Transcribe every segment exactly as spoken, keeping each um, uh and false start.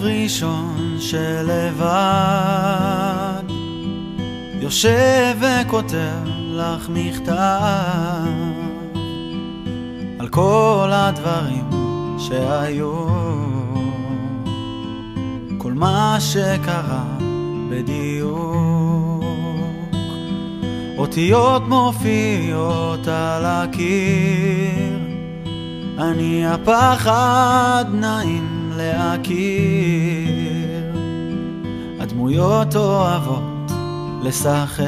ראשון שלבד יושב וכותב לך מכתב על כל הדברים שהיו, כל מה שקרה בדיוק. אותיות מופיעות על הקיר, אני הפחד נעים להכיר. הדמויות אוהבות לשחק,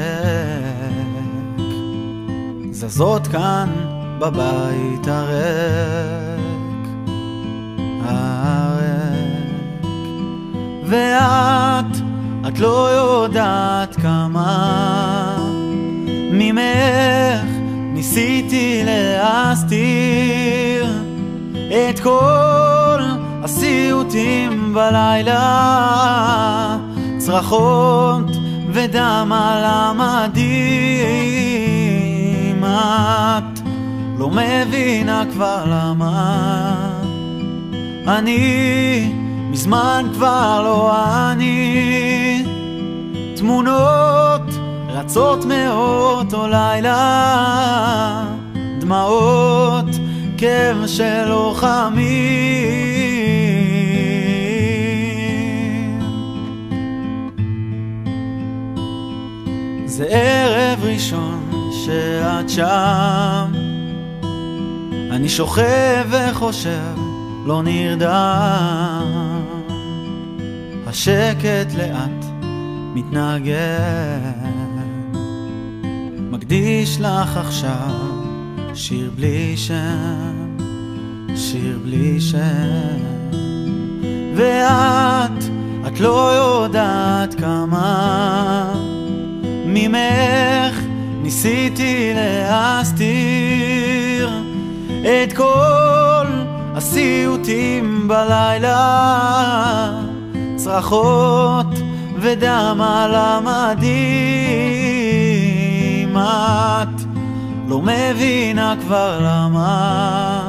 זזות כאן בבית הריק, הריק. ואת, את לא יודעת כמה ממך ניסיתי להסתיר את כל הסיוטים בלילה, צרחות ודם על המדים. את לא מבינה כבר למה אני מזמן כבר לא אני. תמונות רצות מאותו לילה, דמעות כאב של לוחמים. זה ערב ראשון שאת שם, אני שוכב וחושב לא נרדם. השקט לאט מתנגן, מקדיש לך עכשיו שיר בלי שם, שיר בלי שם. ואת, את לא יודעת כמה ממך ניסיתי להסתיר את כל הסיוטים בלילה, צרחות ודם על המדים. את לא מבינה כבר למה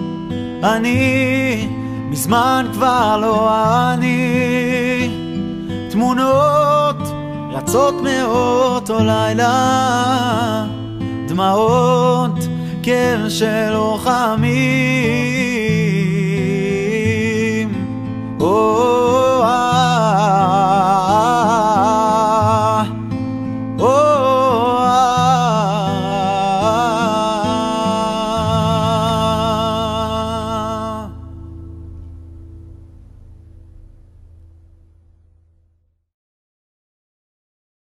אני מזמן כבר לא אני. תמונות רצות מאותו לילה, דמעות כאב של לוחמים.